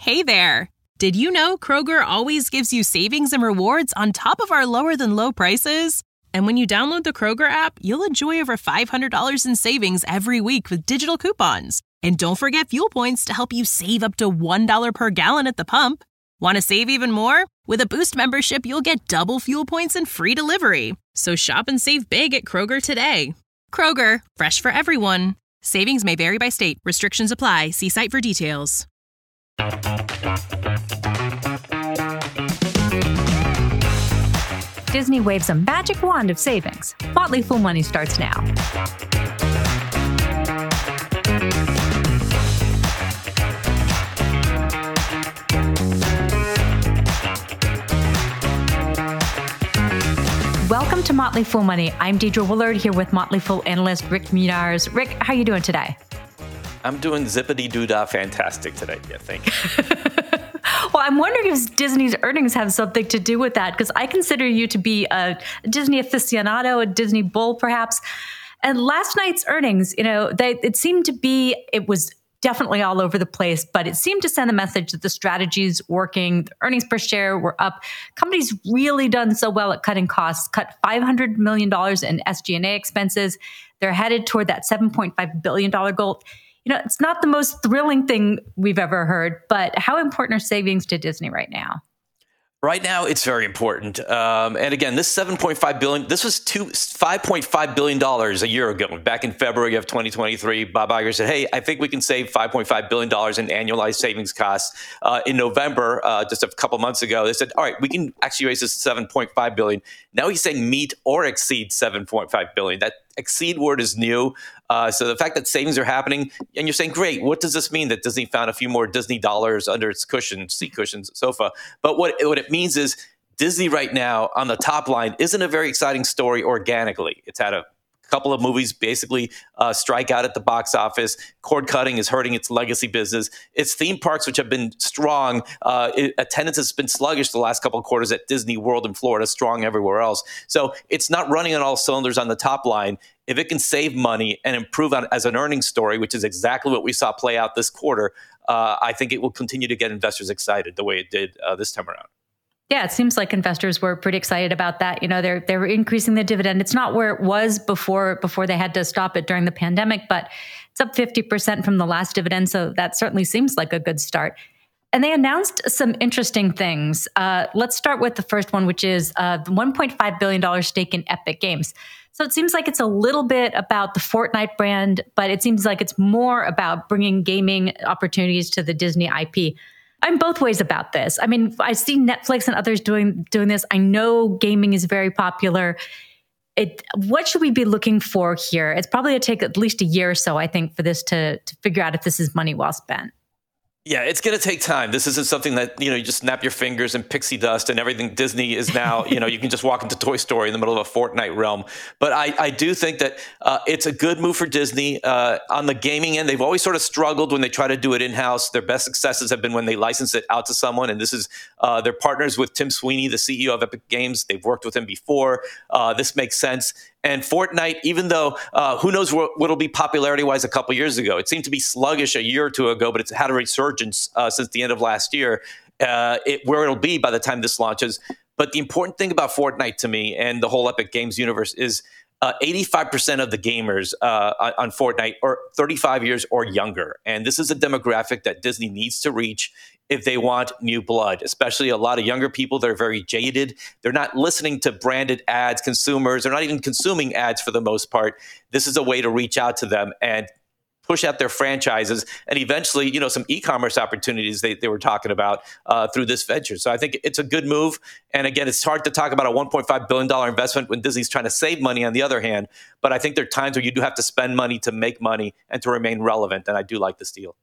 Hey there! Did you know Kroger always gives you savings and rewards on top of our lower-than-low prices? And when you download the Kroger app, you'll enjoy over $500 in savings every week with digital coupons. And don't forget fuel points to help you save up to $1 per gallon at the pump. Want to save even more? With a Boost membership, you'll get double fuel points and free delivery. So shop and save big at Kroger today. Kroger, fresh for everyone. Savings may vary by state. Restrictions apply. See site for details. Disney waves a magic wand of savings. Motley Fool Money starts now. Welcome to Motley Fool Money. I'm Deidre Willard here with Motley Fool analyst Rick Munars. Rick, how are you doing today? I'm doing zippity-doo-dah fantastic today, yeah, thank you. Well, I'm wondering if Disney's earnings have something to do with that, because I consider you to be a Disney aficionado, a Disney bull, perhaps. And last night's earnings, it was definitely all over the place, but it seemed to send the message that the strategy's working. The earnings per share were up. Company's really done so well at cutting costs, cut $500 million in SG&A expenses. They're headed toward that $7.5 billion goal. It's not the most thrilling thing we've ever heard, but how important are savings to Disney right now? Right now, it's very important. And again, this $7.5 billion, this was $5.5 billion a year ago. Back in February of 2023, Bob Iger said, hey, I think we can save $5.5 billion in annualized savings costs. In November, just a couple months ago, they said, all right, we can actually raise this to $7.5 billion. Now he's saying meet or exceed $7.5 billion. That exceed word is new. So the fact that savings are happening, and you're saying, great, what does this mean that Disney found a few more Disney dollars under its seat cushions, sofa? But what it means is Disney right now on the top line isn't a very exciting story organically. It's had a couple of movies basically strike out at the box office. Cord cutting is hurting its legacy business. Its theme parks, which have been strong, attendance has been sluggish the last couple of quarters at Disney World in Florida, strong everywhere else. So it's not running on all cylinders on the top line. If it can save money and improve as an earnings story, which is exactly what we saw play out this quarter, I think it will continue to get investors excited the way it did this time around. Yeah, it seems like investors were pretty excited about that. They're increasing the dividend. It's not where it was before they had to stop it during the pandemic, but it's up 50% from the last dividend. So that certainly seems like a good start. And they announced some interesting things. Let's start with the first one, which is the $1.5 billion stake in Epic Games. So it seems like it's a little bit about the Fortnite brand, but it seems like it's more about bringing gaming opportunities to the Disney IP. I'm both ways about this. I mean, I see Netflix and others doing this. I know gaming is very popular. What should we be looking for here? It's probably going to take at least a year or so, I think, for this to figure out if this is money well spent. Yeah, it's going to take time. This isn't something that, you just snap your fingers and pixie dust and everything Disney is now, you can just walk into Toy Story in the middle of a Fortnite realm. But I do think that it's a good move for Disney. On the gaming end, they've always sort of struggled when they try to do it in-house. Their best successes have been when they license it out to someone. And this is their partners with Tim Sweeney, the CEO of Epic Games. They've worked with him before. This makes sense. And Fortnite, even though who knows what it'll be popularity-wise a couple years ago. It seemed to be sluggish a year or two ago, but it's had a resurgence since the end of last year, where it'll be by the time this launches. But the important thing about Fortnite to me and the whole Epic Games universe is 85% of the gamers on Fortnite are 35 years or younger. And this is a demographic that Disney needs to reach if they want new blood, especially a lot of younger people that are very jaded. They're not listening to branded ads, consumers. They're not even consuming ads for the most part. This is a way to reach out to them and push out their franchises and eventually, some e-commerce opportunities they were talking about through this venture. So I think it's a good move. And again, it's hard to talk about a $1.5 billion investment when Disney's trying to save money on the other hand. But I think there are times where you do have to spend money to make money and to remain relevant. And I do like this deal.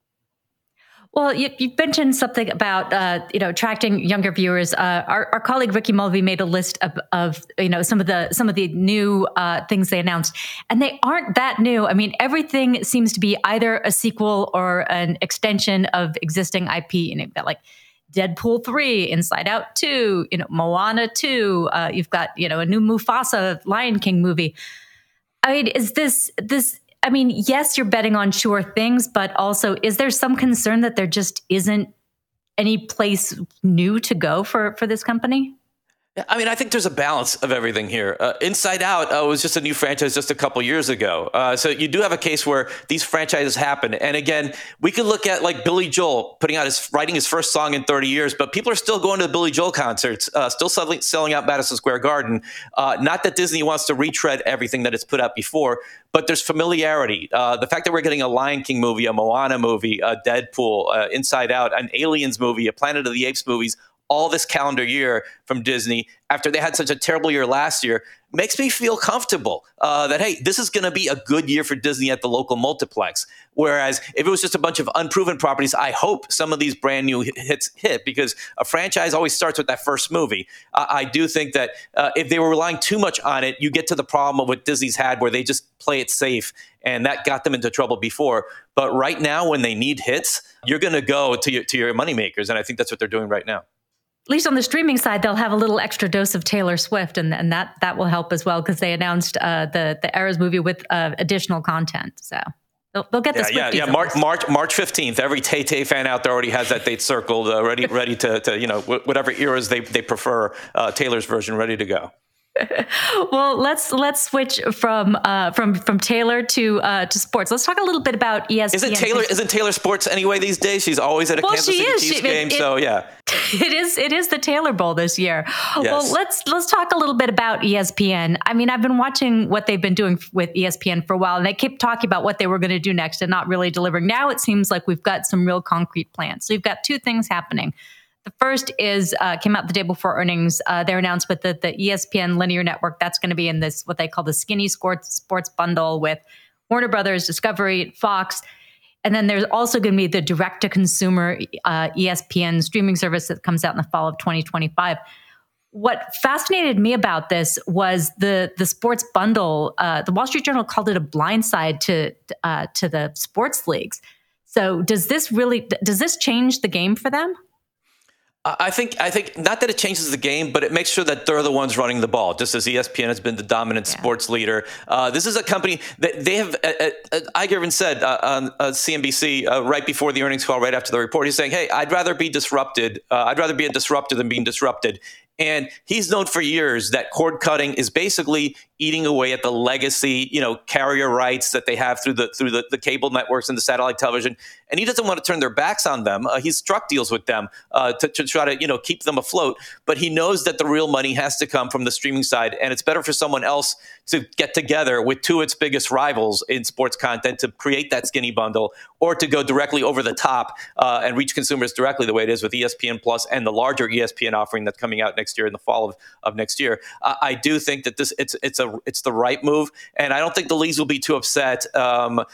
Well, you mentioned something about attracting younger viewers. Our colleague Ricky Mulvey made a list of some of the new things they announced, and they aren't that new. I mean, everything seems to be either a sequel or an extension of existing IP. You've got like Deadpool 3, Inside Out 2, Moana 2. You've got a new Mufasa Lion King movie. I mean, is this? I mean, yes, you're betting on sure things, but also is there some concern that there just isn't any place new to go for this company? I mean, I think there's a balance of everything here. Inside Out was just a new franchise just a couple years ago. So you do have a case where these franchises happen. And again, we could look at like Billy Joel writing his first song in 30 years, but people are still going to the Billy Joel concerts, still selling out Madison Square Garden. Not that Disney wants to retread everything that it's put out before, but there's familiarity. The fact that we're getting a Lion King movie, a Moana movie, a Deadpool, Inside Out, an Aliens movie, a Planet of the Apes movies, all this calendar year from Disney after they had such a terrible year last year makes me feel comfortable that, hey, this is going to be a good year for Disney at the local multiplex. Whereas if it was just a bunch of unproven properties, I hope some of these brand new hits hit, because a franchise always starts with that first movie. I do think that if they were relying too much on it, you get to the problem of what Disney's had where they just play it safe, and that got them into trouble before. But right now, when they need hits, you're going to go to your moneymakers, and I think that's what they're doing right now. At least on the streaming side, they'll have a little extra dose of Taylor Swift, and that will help as well, because they announced the Eras movie with additional content. So they'll get the Swifties. Yeah. March 15th. Every Tay-Tay fan out there already has that date circled, ready to whatever eras they prefer. Taylor's version ready to go. Well, let's switch from Taylor to sports. Let's talk a little bit about ESPN. Isn't Taylor sports anyway these days? She's always at a Kansas City Chiefs game. So yeah, it is the Taylor Bowl this year. Yes. Well, let's talk a little bit about ESPN. I mean, I've been watching what they've been doing with ESPN for a while, and they keep talking about what they were going to do next and not really delivering. Now it seems like we've got some real concrete plans. So you've got two things happening. The first is came out the day before earnings. Their announcement that the ESPN linear network, that's going to be in this, what they call the skinny sports bundle with Warner Brothers, Discovery, Fox. And then there's also going to be the direct-to-consumer ESPN streaming service that comes out in the fall of 2025. What fascinated me about this was the sports bundle. The Wall Street Journal called it a blindside to the sports leagues. So does this change the game for them? I think not that it changes the game, but it makes sure that they're the ones running the ball, just as ESPN has been the dominant sports leader. This is a company that they have, Iger even said on CNBC right before the earnings call, right after the report, he's saying, hey, I'd rather be disrupted. I'd rather be a disruptor than being disrupted. And he's known for years that cord cutting is basically eating away at the legacy, carrier rights that they have through the cable networks and the satellite television. And he doesn't want to turn their backs on them. He's struck deals with them to try to keep them afloat. But he knows that the real money has to come from the streaming side, and it's better for someone else to get together with two of its biggest rivals in sports content to create that skinny bundle, or to go directly over the top and reach consumers directly, the way it is with ESPN Plus and the larger ESPN offering that's coming out next year in the fall of next year. I do think that it's the right move, and I don't think the leagues will be too upset. There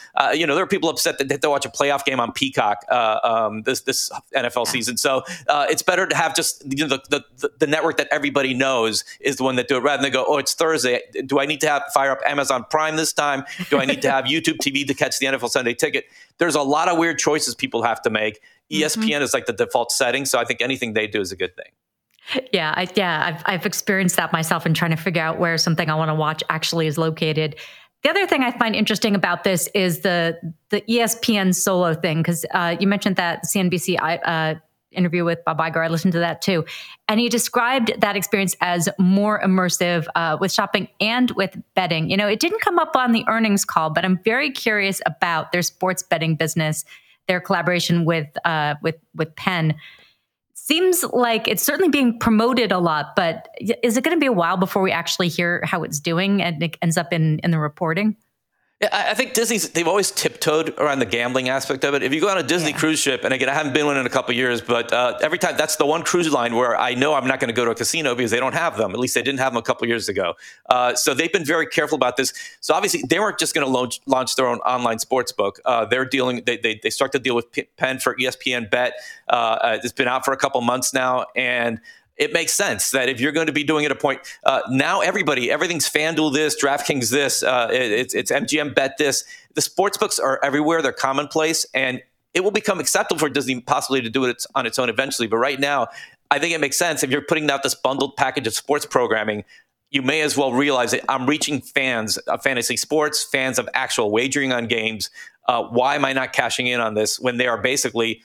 are people upset that they have to watch a playoff game on Peacock this NFL season. So it's better to have just the network that everybody knows is the one that do it, rather than go, oh, it's Thursday. Do I need to fire up Amazon Prime this time? Do I need to have YouTube TV to catch the NFL Sunday Ticket? There's a lot of weird choices people have to make. ESPN is like the default setting, so I think anything they do is a good thing. Yeah, I've experienced that myself in trying to figure out where something I want to watch actually is located. The other thing I find interesting about this is the ESPN solo thing, because you mentioned that CNBC interview with Bob Iger. I listened to that too, and he described that experience as more immersive with shopping and with betting. It didn't come up on the earnings call, but I'm very curious about their sports betting business, their collaboration with Penn. Seems like it's certainly being promoted a lot, but is it going to be a while before we actually hear how it's doing and it ends up in the reporting? Yeah, I think they've always tiptoed around the gambling aspect of it. If you go on a Disney cruise ship, and again, I haven't been one in a couple of years, but every time, that's the one cruise line where I know I'm not going to go to a casino because they don't have them. At least they didn't have them a couple of years ago. So they've been very careful about this. So obviously, they weren't just going to launch their own online sports book. They're dealing. They start to deal with Penn for ESPN Bet. It's been out for a couple months now, and it makes sense that if you're going to be doing it at a point, now everything's FanDuel this, DraftKings this, it's MGM Bet this. The sports books are everywhere. They're commonplace, and it will become acceptable for Disney possibly to do it on its own eventually. But right now, I think it makes sense. If you're putting out this bundled package of sports programming, you may as well realize that I'm reaching fans of fantasy sports, fans of actual wagering on games. Why am I not cashing in on this when they are basically,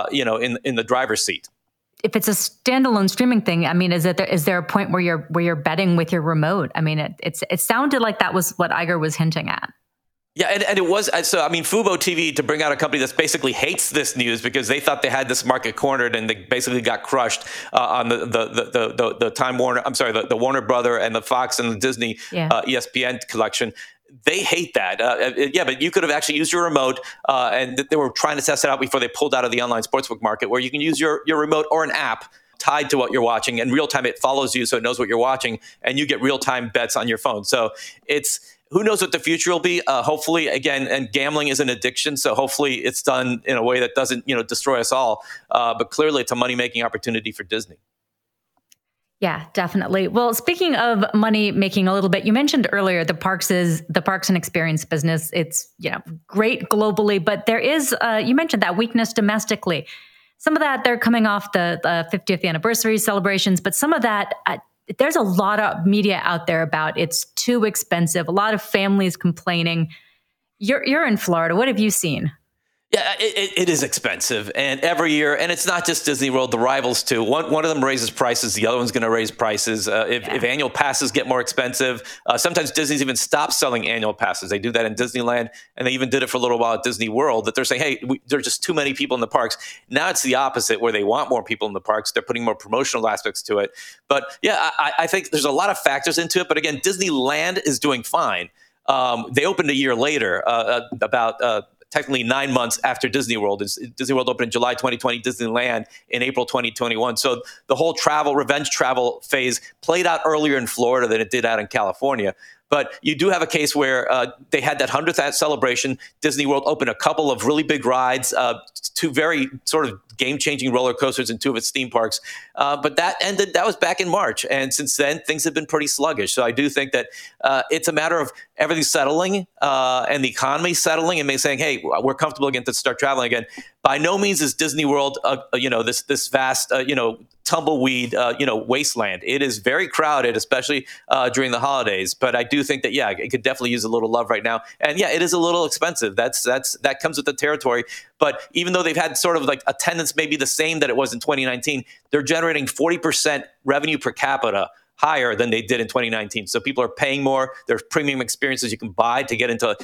in the driver's seat? If it's a standalone streaming thing, I mean, is there a point where you're betting with your remote? I mean, it sounded like that was what Iger was hinting at. Yeah, and it was so. I mean, Fubo TV, to bring out a company that basically hates this news because they thought they had this market cornered and they basically got crushed on the Time Warner. I'm sorry, the Warner Brother and the Fox and the Disney ESPN collection. They hate that. But you could have actually used your remote, and they were trying to test it out before they pulled out of the online sportsbook market, where you can use your remote or an app tied to what you're watching, and real time it follows you, so it knows what you're watching, and you get real time bets on your phone. So who knows what the future will be? Hopefully, again, and gambling is an addiction, so hopefully it's done in a way that doesn't destroy us all. But clearly, it's a money making opportunity for Disney. Yeah, definitely. Well, speaking of money making a little bit, you mentioned earlier the parks and experience business. It's great globally, but there is you mentioned that weakness domestically. Some of that they're coming off the 50th anniversary celebrations, but some of that there's a lot of media out there about it's too expensive. A lot of families complaining. You're in Florida. What have you seen? Yeah, it is expensive, and every year, and it's not just Disney World, the rivals too. One of them raises prices, the other one's going to raise prices. If annual passes get more expensive, sometimes Disney's even stopped selling annual passes. They do that in Disneyland, and they even did it for a little while at Disney World, that they're saying, hey, there's just too many people in the parks. Now it's the opposite, where they want more people in the parks. They're putting more promotional aspects to it. But yeah, I think there's a lot of factors into it. But again, Disneyland is doing fine. They opened a year later, technically 9 months after Disney World. Disney World opened in July 2020, Disneyland in April 2021. So the whole revenge travel phase played out earlier in Florida than it did out in California. But you do have a case where they had that 100th celebration. Disney World opened a couple of really big rides, two very sort of game-changing roller coasters in two of its theme parks. But that was back in March. And since then, things have been pretty sluggish. So I do think that it's a matter of everything settling and the economy settling and saying, hey, we're comfortable again to start traveling again. By no means is Disney World, this vast, tumbleweed, wasteland. It is very crowded, especially during the holidays. But I do think that, it could definitely use a little love right now. And it is a little expensive. That comes with the territory. But even though they've had sort of like attendance maybe the same that it was in 2019, they're generating 40% revenue per capita higher than they did in 2019. So people are paying more. There's premium experiences you can buy to get into,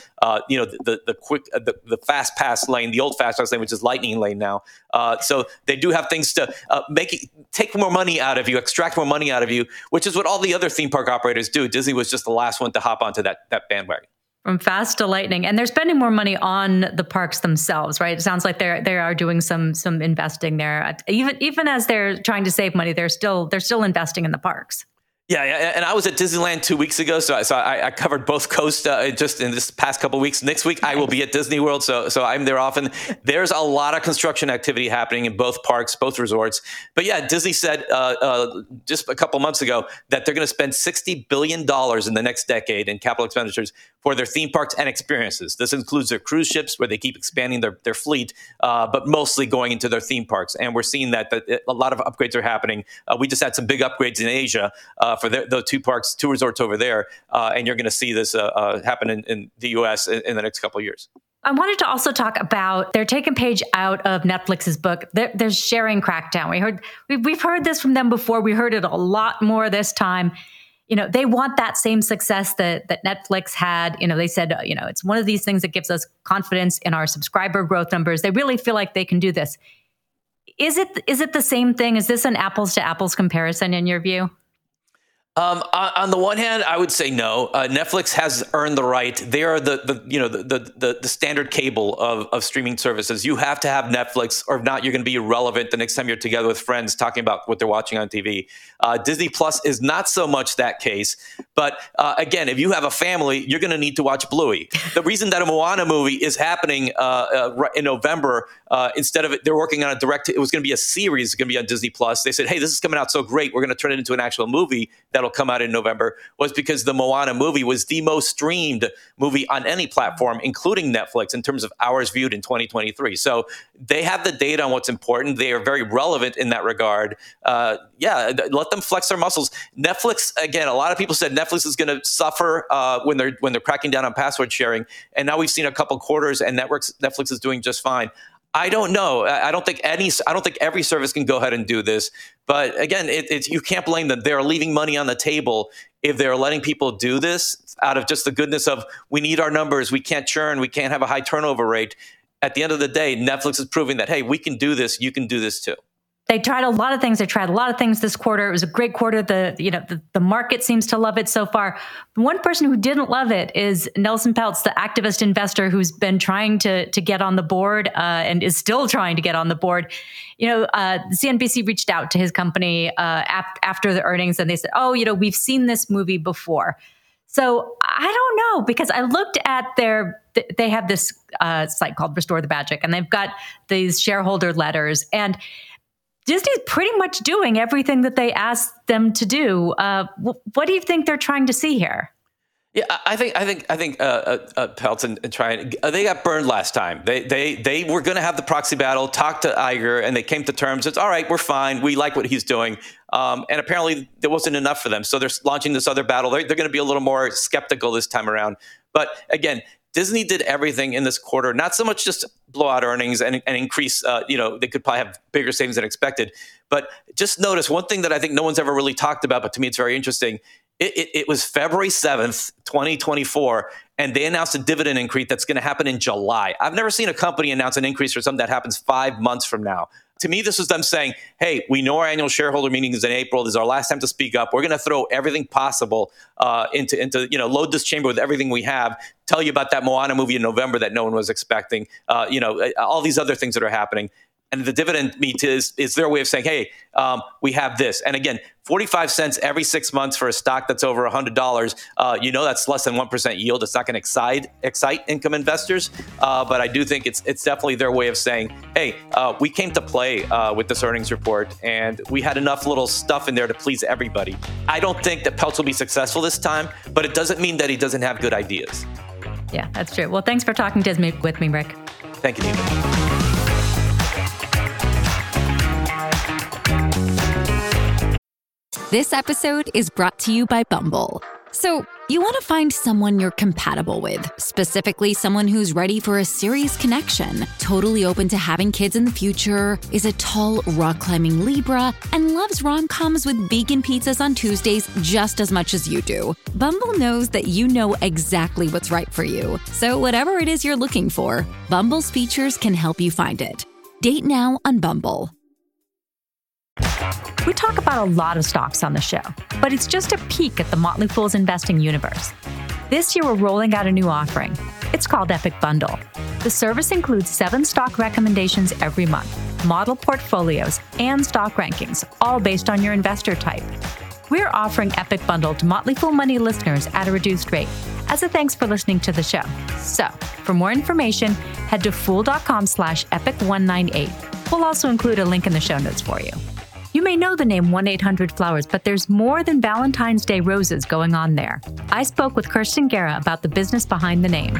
the fast pass lane, the old fast pass lane, which is Lightning Lane now. So they do have things to take more money out of you, extract more money out of you, which is what all the other theme park operators do. Disney was just the last one to hop onto that bandwagon. From fast to lightning, and they're spending more money on the parks themselves, right? It sounds like they are doing some investing there. Even as they're trying to save money, they're still investing in the parks. Yeah, and I was at Disneyland 2 weeks ago, so I covered both coasts just in this past couple of weeks. Next week, I will be at Disney World, so I'm there often. There's a lot of construction activity happening in both parks, both resorts. But yeah, Disney said just a couple months ago that they're going to spend $60 billion in the next decade in capital expenditures for their theme parks and experiences. This includes their cruise ships, where they keep expanding their fleet, but mostly going into their theme parks. And we're seeing that a lot of upgrades are happening. We just had some big upgrades in Asia for the two resorts over there, and you're going to see this happen in the U.S. in the next couple of years. I wanted to also talk about they're taking page out of Netflix's book. There's sharing crackdown. We've heard this from them before. We heard it a lot more this time. They want that same success that Netflix had. They said, it's one of these things that gives us confidence in our subscriber growth numbers. They really feel like they can do this. Is it the same thing? Is this an apples to apples comparison in your view? On the one hand, I would say no. Netflix has earned the right. They are the standard cable of streaming services. You have to have Netflix, or if not, you're going to be irrelevant the next time you're together with friends talking about what they're watching on TV. Disney Plus is not so much that case. But again, if you have a family, you're going to need to watch Bluey. The reason that a Moana movie is happening in November, instead of they're working on it was going to be a series, going to be on Disney Plus. They said, hey, this is coming out so great, we're going to turn it into an actual movie that'll that'll come out in November was because the Moana movie was the most streamed movie on any platform, including Netflix, in terms of hours viewed in 2023. So they have the data on what's important. They are very relevant in that regard. Let them flex their muscles. Netflix, again, a lot of people said Netflix is going to suffer when they're cracking down on password sharing. And now we've seen a couple quarters and Netflix is doing just fine. I don't know. I don't think every service can go ahead and do this. But again, you can't blame them. They're leaving money on the table if they're letting people do this out of just the goodness of, we need our numbers, we can't churn, we can't have a high turnover rate. At the end of the day, Netflix is proving that, hey, we can do this, you can do this too. They tried a lot of things. They tried a lot of things this quarter. It was a great quarter. The market seems to love it so far. One person who didn't love it is Nelson Peltz, the activist investor who's been trying to get on the board and is still trying to get on the board. CNBC reached out to his company after the earnings, and they said, we've seen this movie before. So I don't know, because I looked at they have this site called Restore the Magic, and they've got these shareholder letters, and Disney's pretty much doing everything that they asked them to do. What do you think they're trying to see here? Yeah, I think Peltz and trying. They got burned last time. They were going to have the proxy battle, talk to Iger, and they came to terms. It's all right. We're fine. We like what he's doing. And apparently there wasn't enough for them. So they're launching this other battle. They're going to be a little more skeptical this time around. But again, Disney did everything in this quarter, not so much just blow out earnings and increase, they could probably have bigger savings than expected. But just notice one thing that I think no one's ever really talked about, but to me it's very interesting. It was February 7th, 2024, and they announced a dividend increase that's going to happen in July. I've never seen a company announce an increase for something that happens 5 months from now. To me, this was them saying, hey, we know our annual shareholder meeting is in April. This is our last time to speak up. We're going to throw everything possible into load this chamber with everything we have, tell you about that Moana movie in November that no one was expecting, all these other things that are happening. And the dividend meet is their way of saying, hey, we have this. And again, 45 cents every 6 months for a stock that's over $100, that's less than 1% yield. It's not going to excite income investors. But I do think it's definitely their way of saying, hey, we came to play with this earnings report, and we had enough little stuff in there to please everybody. I don't think that Peltz will be successful this time, but it doesn't mean that he doesn't have good ideas. Yeah, that's true. Well, thanks for talking Disney with me, Rick. Thank you, Nina. This episode is brought to you by Bumble. So, you want to find someone you're compatible with, specifically someone who's ready for a serious connection, totally open to having kids in the future, is a tall, rock-climbing Libra, and loves rom-coms with vegan pizzas on Tuesdays just as much as you do. Bumble knows that you know exactly what's right for you. So whatever it is you're looking for, Bumble's features can help you find it. Date now on Bumble. We talk about a lot of stocks on the show, but it's just a peek at the Motley Fool's investing universe. This year, we're rolling out a new offering. It's called Epic Bundle. The service includes 7 stock recommendations every month, model portfolios, and stock rankings, all based on your investor type. We're offering Epic Bundle to Motley Fool Money listeners at a reduced rate as a thanks for listening to the show. So, for more information, head to fool.com/epic198. We'll also include a link in the show notes for you. You may know the name 1-800-Flowers, but there's more than Valentine's Day roses going on there. I spoke with Kirsten Guerra about the business behind the name.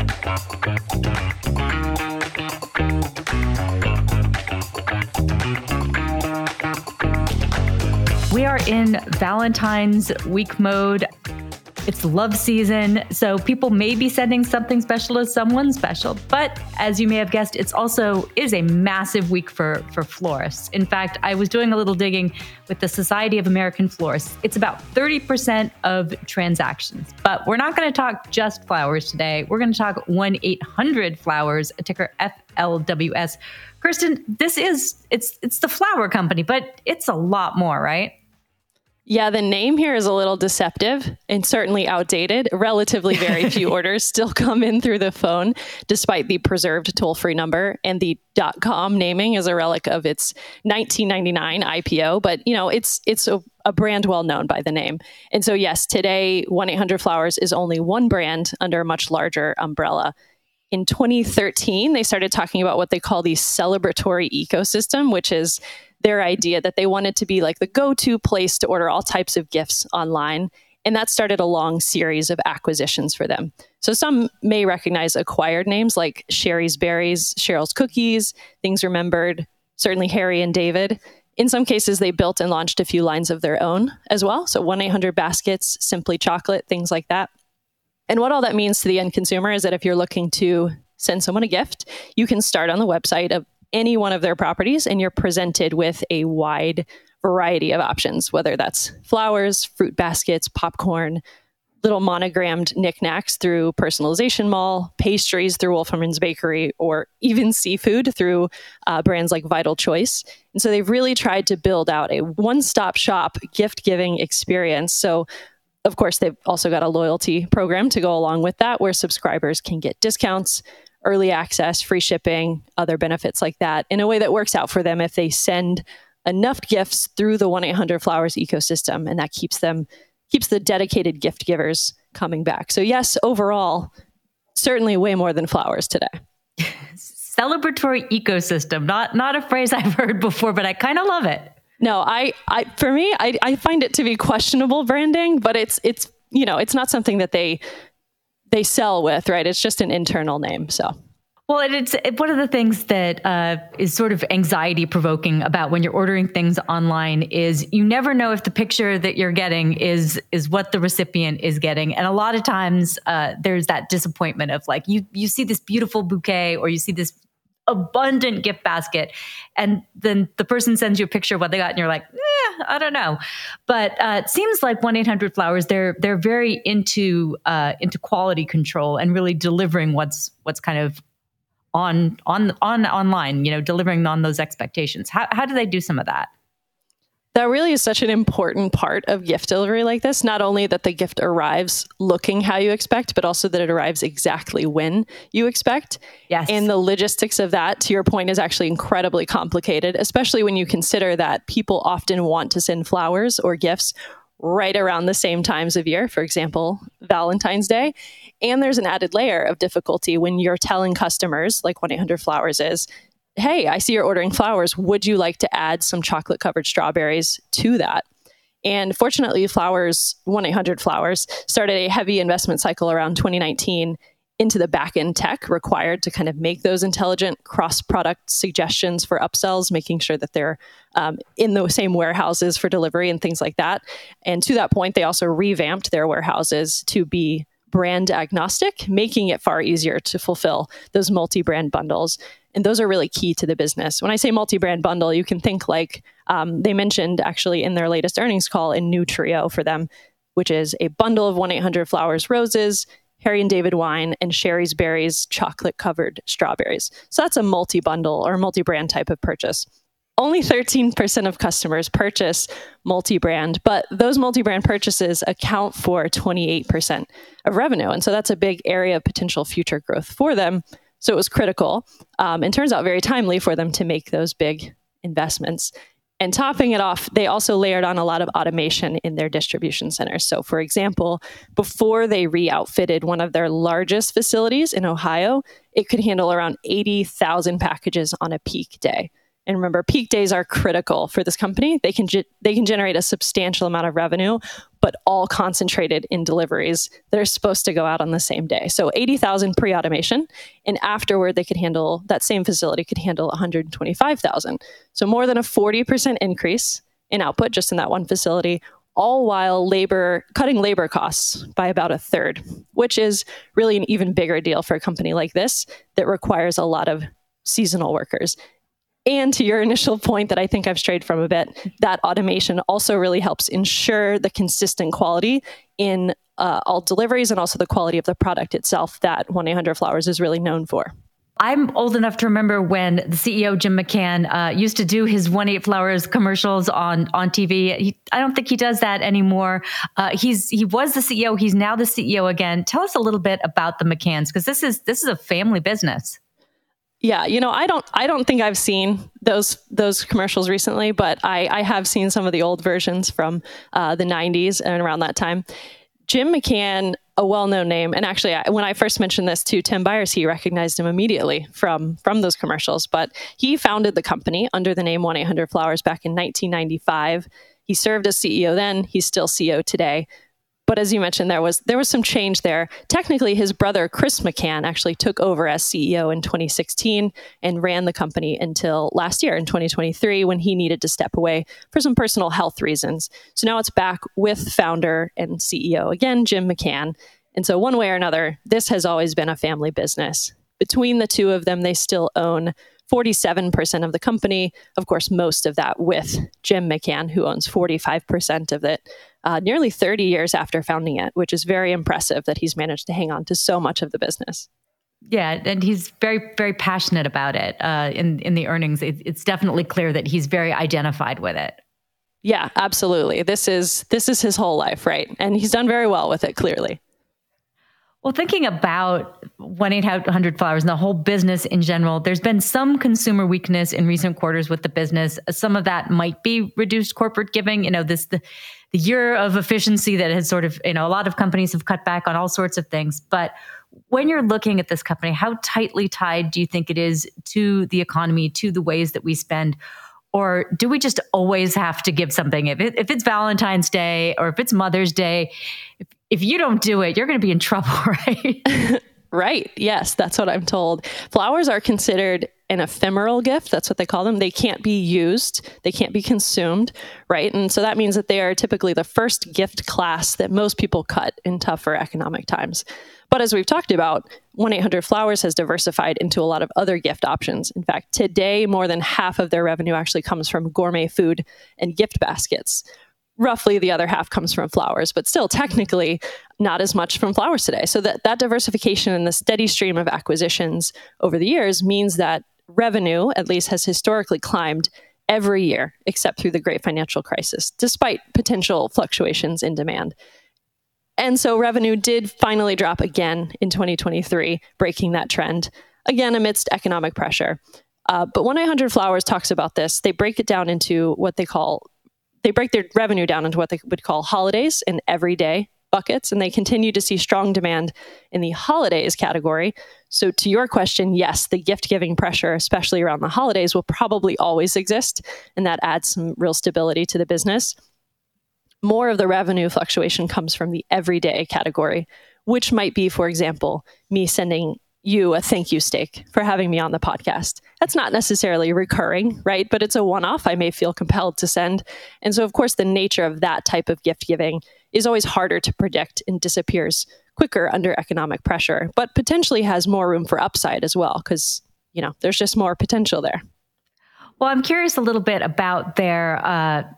We are in Valentine's week mode. It's love season, so people may be sending something special to someone special. But as you may have guessed, it is a massive week for florists. In fact, I was doing a little digging with the Society of American Florists. It's about 30% of transactions. But we're not going to talk just flowers today. We're going to talk 1-800-Flowers, a ticker FLWS. Kirsten, it's the flower company, but it's a lot more, right? Yeah, the name here is a little deceptive and certainly outdated. Relatively very few orders still come in through the phone, despite the preserved toll-free number. And the .com naming is a relic of its 1999 IPO. But, it's a brand well known by the name. And so, yes, today, 1-800-Flowers is only one brand under a much larger umbrella. In 2013, they started talking about what they call the celebratory ecosystem, which is their idea that they wanted to be like the go-to place to order all types of gifts online. And that started a long series of acquisitions for them. So some may recognize acquired names like Shari's Berries, Cheryl's Cookies, Things Remembered, certainly Harry and David. In some cases, they built and launched a few lines of their own as well. So 1-800-Baskets, Simply Chocolate, things like that. And what all that means to the end consumer is that if you're looking to send someone a gift, you can start on the website of any one of their properties and you're presented with a wide variety of options, whether that's flowers, fruit baskets, popcorn, little monogrammed knickknacks through Personalization Mall, pastries through Wolferman's Bakery, or even seafood through brands like Vital Choice. And so they've really tried to build out a one-stop shop gift-giving experience. So of course, they've also got a loyalty program to go along with that, where subscribers can get discounts, early access, free shipping, other benefits like that in a way that works out for them if they send enough gifts through the 1-800-Flowers ecosystem, and that keeps the dedicated gift givers coming back. So yes, overall, certainly way more than flowers today. Celebratory ecosystem, not a phrase I've heard before, but I kind of love it. No, for me, I find it to be questionable branding, but it's not something that they sell with, right? It's just an internal name. So. Well, it's one of the things that is sort of anxiety provoking about when you're ordering things online is you never know if the picture that you're getting is what the recipient is getting. And a lot of times there's that disappointment of like, you see this beautiful bouquet or you see this abundant gift basket, and then the person sends you a picture of what they got and you're like, I don't know. But it seems like 1-800-Flowers, they're very into quality control and really delivering what's kind of on online, delivering on those expectations. How do they do some of that? That really is such an important part of gift delivery like this. Not only that the gift arrives looking how you expect, but also that it arrives exactly when you expect. Yes. And the logistics of that, to your point, is actually incredibly complicated, especially when you consider that people often want to send flowers or gifts right around the same times of year, for example, Valentine's Day. And there's an added layer of difficulty when you're telling customers, like 1-800-Flowers is, hey, I see you're ordering flowers. Would you like to add some chocolate-covered strawberries to that? And fortunately, 1-800-Flowers started a heavy investment cycle around 2019 into the back-end tech required to kind of make those intelligent cross-product suggestions for upsells, making sure that they're in the same warehouses for delivery and things like that. And to that point, they also revamped their warehouses to be brand agnostic, making it far easier to fulfill those multi-brand bundles. And those are really key to the business. When I say multi-brand bundle, you can think like they mentioned actually in their latest earnings call a new trio for them, which is a bundle of 1-800-Flowers roses, Harry and David wine, and Shari's Berries chocolate-covered strawberries. So that's a multi-bundle or multi-brand type of purchase. Only 13% of customers purchase multi-brand, but those multi-brand purchases account for 28% of revenue. And so that's a big area of potential future growth for them. So it was critical and turns out very timely for them to make those big investments. And topping it off, they also layered on a lot of automation in their distribution centers. So for example, before they re-outfitted one of their largest facilities in Ohio, it could handle around 80,000 packages on a peak day. And remember, peak days are critical for this company. They can generate a substantial amount of revenue, but all concentrated in deliveries that are supposed to go out on the same day. So 80,000 pre-automation, and afterward, that same facility could handle 125,000. So more than a 40% increase in output just in that one facility, all while cutting labor costs by about a third, which is really an even bigger deal for a company like this that requires a lot of seasonal workers. And to your initial point that I think I've strayed from a bit, that automation also really helps ensure the consistent quality in all deliveries and also the quality of the product itself that 1-800-Flowers is really known for. I'm old enough to remember when the CEO, Jim McCann, used to do his 1-8-Flowers commercials on TV. I don't think he does that anymore. He was the CEO. He's now the CEO again. Tell us a little bit about the McCanns, because this is a family business. Yeah, I don't think I've seen those commercials recently, but I have seen some of the old versions from the 90s and around that time. Jim McCann a well-known name. And actually, when I first mentioned this to Tim Byers, he recognized him immediately from those commercials. But he founded the company under the name 1-800-Flowers back in 1995. He served as CEO then. He's still CEO today. But as you mentioned, there was some change there. Technically, his brother, Chris McCann, actually took over as CEO in 2016 and ran the company until last year in 2023 when he needed to step away for some personal health reasons. So now it's back with founder and CEO again, Jim McCann. And so one way or another, this has always been a family business. Between the two of them, they still own 47% of the company. Of course, most of that with Jim McCann, who owns 45% of it, nearly 30 years after founding it, which is very impressive that he's managed to hang on to so much of the business. Yeah, and he's very, very passionate about it. In the earnings, it's definitely clear that he's very identified with it. Yeah, absolutely. This is his whole life, right? And he's done very well with it, clearly. Well, thinking about 1-800-Flowers and the whole business in general, there's been some consumer weakness in recent quarters with the business. Some of that might be reduced corporate giving. The year of efficiency that has sort of, a lot of companies have cut back on all sorts of things. But when you're looking at this company, how tightly tied do you think it is to the economy, to the ways that we spend? Or do we just always have to give something? If it's Valentine's Day or if it's Mother's Day, if you don't do it, you're going to be in trouble, right? Right. Yes, that's what I'm told. Flowers are considered an ephemeral gift. That's what they call them. They can't be used. They can't be consumed, right? And so that means that they are typically the first gift class that most people cut in tougher economic times. But as we've talked about, 1-800-Flowers has diversified into a lot of other gift options. In fact, today, more than half of their revenue actually comes from gourmet food and gift baskets. Roughly the other half comes from flowers, but still technically not as much from flowers today. So that diversification and the steady stream of acquisitions over the years means that revenue, at least, has historically climbed every year, except through the great financial crisis, despite potential fluctuations in demand. And so revenue did finally drop again in 2023, breaking that trend, again amidst economic pressure. But 1-800-Flowers talks about this. They break it down into they break their revenue down into what they would call holidays and everyday buckets, and they continue to see strong demand in the holidays category. So to your question, yes, the gift-giving pressure, especially around the holidays, will probably always exist, and that adds some real stability to the business. More of the revenue fluctuation comes from the everyday category, which might be, for example, me sending you a thank you steak for having me on the podcast. That's not necessarily recurring, right? But it's a one-off I may feel compelled to send. And so, of course, the nature of that type of gift giving is always harder to predict and disappears quicker under economic pressure, but potentially has more room for upside as well, because, there's just more potential there. Well, I'm curious a little bit about their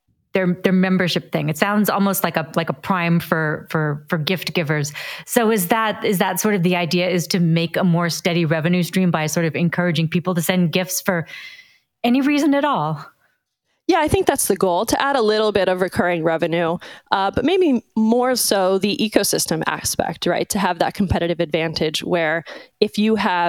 membership thing. It sounds almost like a prime for gift givers. So is that sort of the idea, is to make a more steady revenue stream by sort of encouraging people to send gifts for any reason at all? Yeah, I think that's the goal, to add a little bit of recurring revenue, but maybe more so the ecosystem aspect, right? To have that competitive advantage where it's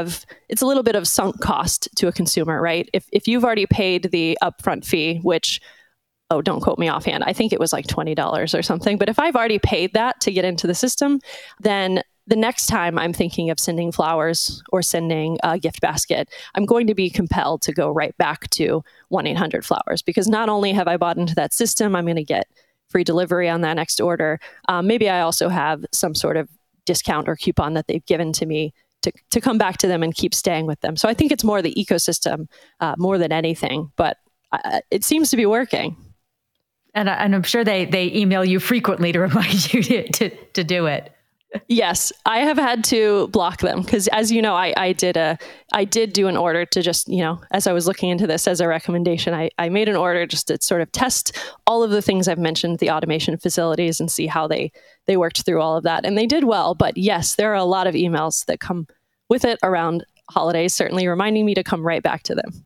a little bit of sunk cost to a consumer, right? If you've already paid the upfront fee, which, don't quote me offhand, I think it was like $20 or something. But if I've already paid that to get into the system, then the next time I'm thinking of sending flowers or sending a gift basket, I'm going to be compelled to go right back to 1-800-Flowers, because not only have I bought into that system, I'm going to get free delivery on that next order. Maybe I also have some sort of discount or coupon that they've given to me to come back to them and keep staying with them. So I think it's more the ecosystem more than anything, but it seems to be working. And I'm sure they email you frequently to remind you to do it. Yes, I have had to block them because, as you know, I did do an order to just, as I was looking into this as a recommendation, I made an order just to sort of test all of the things I've mentioned, the automation facilities, and see how they worked through all of that. And they did well. But yes, there are a lot of emails that come with it around holidays, certainly reminding me to come right back to them.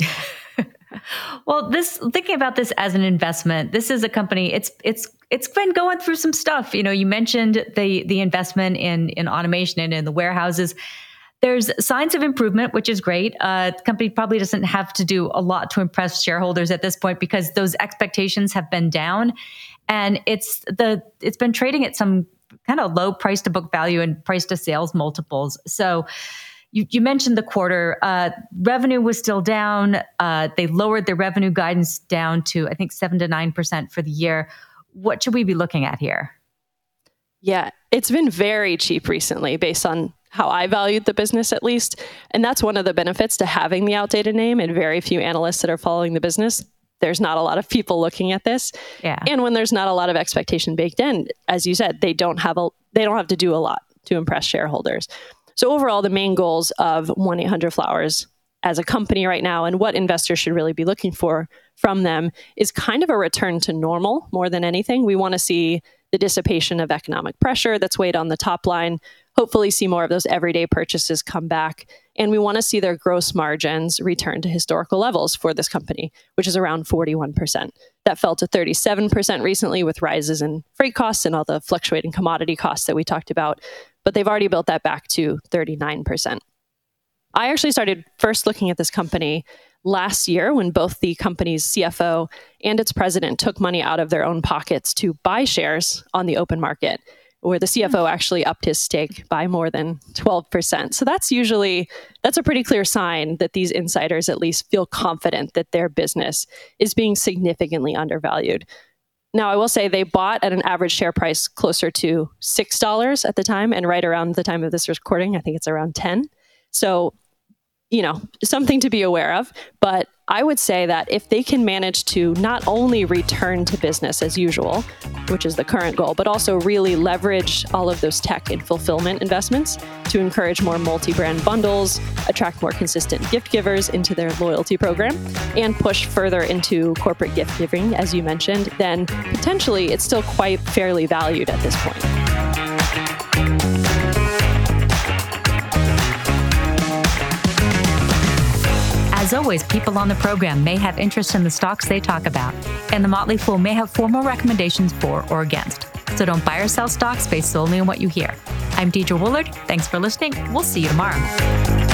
Well, thinking about this as an investment, this is a company. It's been going through some stuff. You mentioned the investment in automation and in the warehouses. There's signs of improvement, which is great. The company probably doesn't have to do a lot to impress shareholders at this point because those expectations have been down, and it's been trading at some kind of low price to book value and price to sales multiples. So you mentioned the quarter. Revenue was still down. They lowered their revenue guidance down to, I think, 7 to 9% for the year. What should we be looking at here? Yeah, it's been very cheap recently based on how I valued the business, at least. And that's one of the benefits to having the outdated name and very few analysts that are following the business. There's not a lot of people looking at this. Yeah. And when there's not a lot of expectation baked in, as you said, they don't have to do a lot to impress shareholders. So overall, the main goals of 1-800-Flowers as a company right now and what investors should really be looking for from them is kind of a return to normal more than anything. We want to see the dissipation of economic pressure that's weighed on the top line, hopefully see more of those everyday purchases come back. And we want to see their gross margins return to historical levels for this company, which is around 41%. That fell to 37% recently with rises in freight costs and all the fluctuating commodity costs that we talked about. But they've already built that back to 39%. I actually started first looking at this company last year when both the company's CFO and its president took money out of their own pockets to buy shares on the open market, where the CFO actually upped his stake by more than 12%. So that's a pretty clear sign that these insiders at least feel confident that their business is being significantly undervalued. Now, I will say they bought at an average share price closer to $6 at the time, and right around the time of this recording, I think it's around 10. So, something to be aware of. But I would say that if they can manage to not only return to business as usual, which is the current goal, but also really leverage all of those tech and fulfillment investments to encourage more multi-brand bundles, attract more consistent gift givers into their loyalty program, and push further into corporate gift giving, as you mentioned, then potentially it's still quite fairly valued at this point. As always, people on the program may have interest in the stocks they talk about, and the Motley Fool may have formal recommendations for or against. So don't buy or sell stocks based solely on what you hear. I'm Deidre Woolard. Thanks for listening. We'll see you tomorrow.